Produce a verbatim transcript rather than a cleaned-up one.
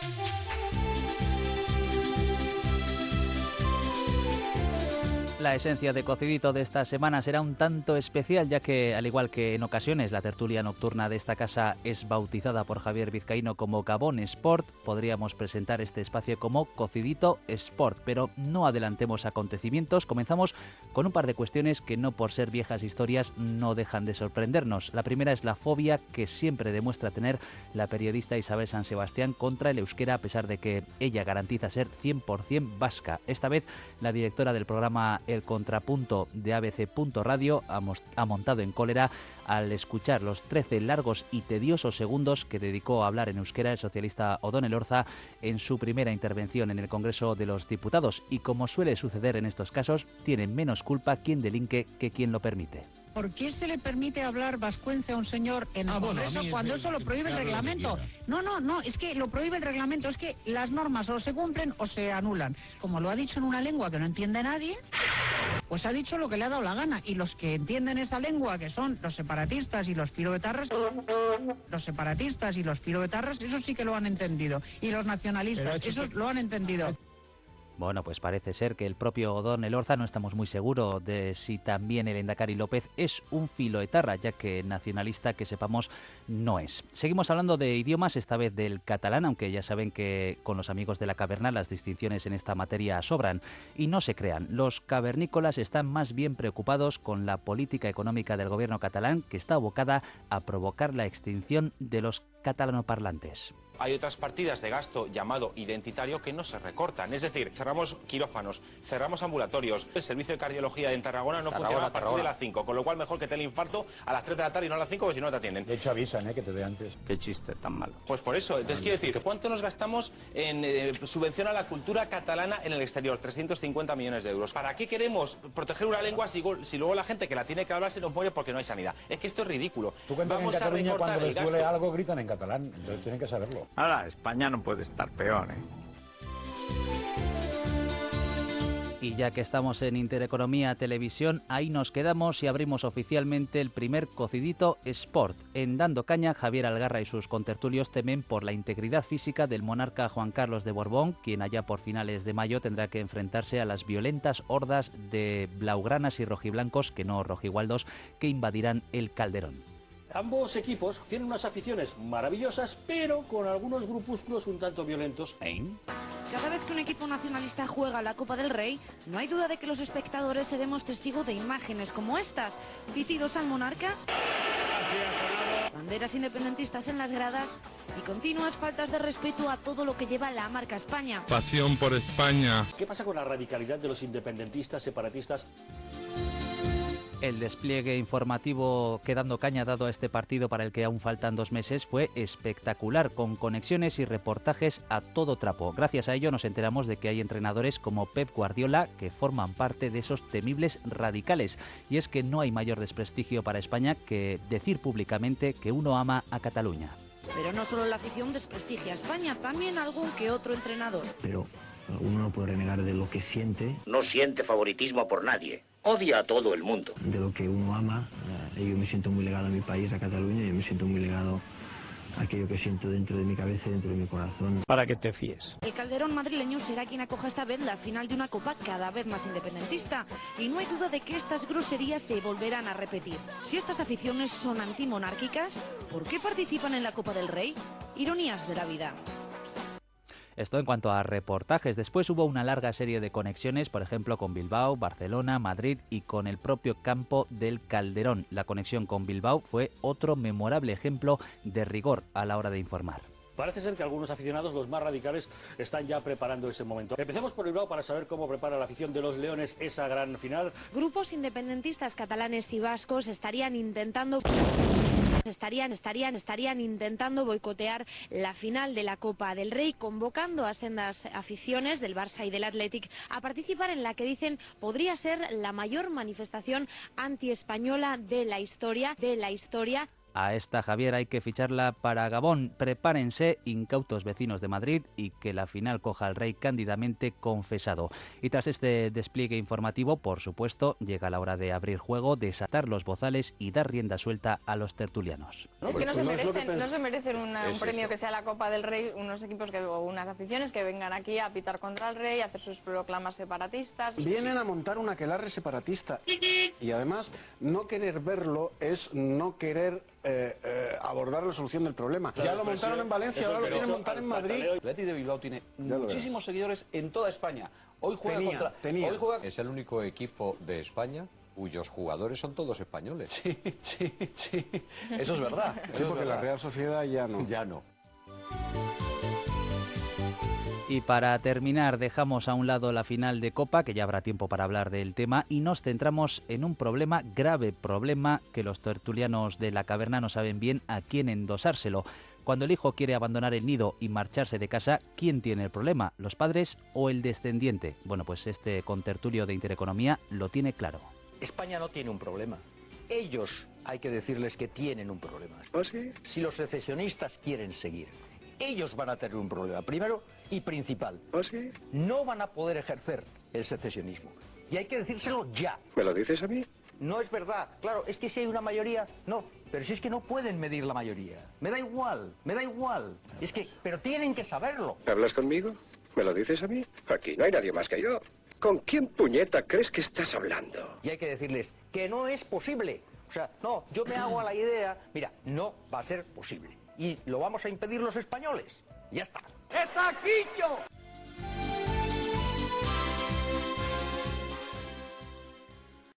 La esencia de Cocidito de esta semana será un tanto especial, ya que, al igual que en ocasiones, la tertulia nocturna de esta casa es bautizada por Javier Vizcaíno como Gabón Sport. Podríamos presentar este espacio como Cocidito Sport, pero no adelantemos acontecimientos. Comenzamos con un par de cuestiones que, no por ser viejas historias, no dejan de sorprendernos. La primera es la fobia que siempre demuestra tener la periodista Isabel San Sebastián contra el euskera, a pesar de que ella garantiza ser cien por ciento vasca. Esta vez, la directora del programa El Contrapunto de A B C Radio ha, ha montado en cólera al escuchar los trece largos y tediosos segundos que dedicó a hablar en euskera el socialista Odón Elorza en su primera intervención en el Congreso de los Diputados. Y como suele suceder en estos casos, tiene menos culpa quien delinque que quien lo permite. ¿Por qué se le permite hablar vascuence a un señor en el ah, Congreso bueno, cuando eso lo prohíbe el reglamento? No, no, no, es que lo prohíbe el reglamento, es que las normas o se cumplen o se anulan. Como lo ha dicho en una lengua que no entiende nadie, pues ha dicho lo que le ha dado la gana. Y los que entienden esa lengua, que son los separatistas y los filoetarras, los separatistas y los filoetarras, esos sí que lo han entendido. Y los nacionalistas, esos lo han entendido. Bueno, pues parece ser que el propio Odón Elorza, no estamos muy seguros de si también el Endacari López es un filoetarra, ya que nacionalista, que sepamos, no es. Seguimos hablando de idiomas, esta vez del catalán, aunque ya saben que con los amigos de la caverna las distinciones en esta materia sobran. Y no se crean, los cavernícolas están más bien preocupados con la política económica del gobierno catalán, que está abocada a provocar la extinción de los catalanoparlantes. Hay otras partidas de gasto llamado identitario que no se recortan. Es decir, cerramos quirófanos, cerramos ambulatorios. El servicio de cardiología en Tarragona no Tarragona, funciona a partir Tarragona. de las cinco, con lo cual mejor que te el infarto a las tres de la tarde y no a las cinco, porque si no te atienden. De hecho avisan, ¿eh? Que te dé antes. Qué chiste tan malo. Pues por eso, entonces quiero decir, ¿cuánto nos gastamos en eh, subvención a la cultura catalana en el exterior? trescientos cincuenta millones de euros. ¿Para qué queremos proteger una lengua si, si luego la gente que la tiene que hablar se nos muere porque no hay sanidad? Es que esto es ridículo. Tú cuentas que en Cataluña cuando les duele algo gritan en catalán, entonces tienen que saberlo. Ahora, España no puede estar peor, ¿eh? Y ya que estamos en Intereconomía Televisión, ahí nos quedamos y abrimos oficialmente el primer Cocidito Sport. En Dando Caña, Javier Algarra y sus contertulios temen por la integridad física del monarca Juan Carlos de Borbón, quien allá por finales de mayo tendrá que enfrentarse a las violentas hordas de blaugranas y rojiblancos, que no rojigualdos, que invadirán el Calderón. Ambos equipos tienen unas aficiones maravillosas, pero con algunos grupúsculos un tanto violentos. ¿Eh? Cada vez que un equipo nacionalista juega la Copa del Rey, no hay duda de que los espectadores seremos testigos de imágenes como estas: pitidos al monarca, banderas independentistas en las gradas y continuas faltas de respeto a todo lo que lleva la marca España. Pasión por España. ¿Qué pasa con la radicalidad de los independentistas, separatistas? El despliegue informativo que Dando Caña ha dado a este partido, para el que aún faltan dos meses, fue espectacular, con conexiones y reportajes a todo trapo. Gracias a ello nos enteramos de que hay entrenadores como Pep Guardiola que forman parte de esos temibles radicales. Y es que no hay mayor desprestigio para España que decir públicamente que uno ama a Cataluña. Pero no solo la afición desprestigia a España, también algún que otro entrenador. Pero uno no puede renegar de lo que siente. No siente favoritismo por nadie. Odia a todo el mundo. De lo que uno ama. Yo me siento muy legado a mi país, a Cataluña, y yo me siento muy legado a aquello que siento dentro de mi cabeza y dentro de mi corazón. Para que te fíes. El Calderón madrileño será quien acoja esta vez la final de una Copa cada vez más independentista. Y no hay duda de que estas groserías se volverán a repetir. Si estas aficiones son antimonárquicas, ¿por qué participan en la Copa del Rey? Ironías de la vida. Esto en cuanto a reportajes. Después hubo una larga serie de conexiones, por ejemplo con Bilbao, Barcelona, Madrid y con el propio campo del Calderón. La conexión con Bilbao fue otro memorable ejemplo de rigor a la hora de informar. Parece ser que algunos aficionados, los más radicales, están ya preparando ese momento. Empecemos por Bilbao para saber cómo prepara la afición de los Leones esa gran final. Grupos independentistas catalanes y vascos estarían intentando... Estarían, estarían, estarían intentando boicotear la final de la Copa del Rey, convocando a sendas aficiones del Barça y del Athletic a participar en la que dicen podría ser la mayor manifestación antiespañola de la historia, de la historia. A esta, Javier, hay que ficharla para Gabón. Prepárense, incautos vecinos de Madrid, y que la final coja al rey cándidamente confesado. Y tras este despliegue informativo, por supuesto, llega la hora de abrir juego, desatar los bozales y dar rienda suelta a los tertulianos. Es que no se merecen, no se merecen una, un premio que sea la Copa del Rey, unos equipos que, o unas aficiones que vengan aquí a pitar contra el rey, a hacer sus proclamas separatistas. Vienen a montar un aquelarre separatista. Y además, no querer verlo es no querer eh, eh, abordar la solución del problema. Ya lo montaron en Valencia, ahora lo quieren montar en Madrid. El Athletic de Bilbao tiene muchísimos seguidores en toda España. Hoy juega tenía, contra... Tenía. Hoy juega... Es el único equipo de España cuyos jugadores son todos españoles. Sí, sí, sí. Eso es verdad. Sí, Eso es porque verdad. la Real Sociedad ya no. Ya no. Y para terminar, dejamos a un lado la final de Copa, que ya habrá tiempo para hablar del tema, y nos centramos en un problema, grave problema, que los tertulianos de La Caverna no saben bien a quién endosárselo. Cuando el hijo quiere abandonar el nido y marcharse de casa, ¿quién tiene el problema? ¿Los padres o el descendiente? Bueno, pues este contertulio de Intereconomía lo tiene claro. España no tiene un problema. Ellos hay que decirles que tienen un problema. ¿Oh, sí? Si los secesionistas quieren seguir, ellos van a tener un problema. Primero y principal. ¿Oh, sí? No van a poder ejercer el secesionismo. Y hay que decírselo ya. ¿Me lo dices a mí? No es verdad. Claro, es que si hay una mayoría, no. Pero si es que no pueden medir la mayoría. Me da igual, me da igual. Es que, pero tienen que saberlo. ¿Hablas conmigo? ¿Me lo dices a mí? Aquí no hay nadie más que yo. ¿Con quién puñeta crees que estás hablando? Y hay que decirles que no es posible. O sea, no, yo me hago a la idea, mira, no va a ser posible. Y lo vamos a impedir los españoles. Ya está. ¡Está Quillo!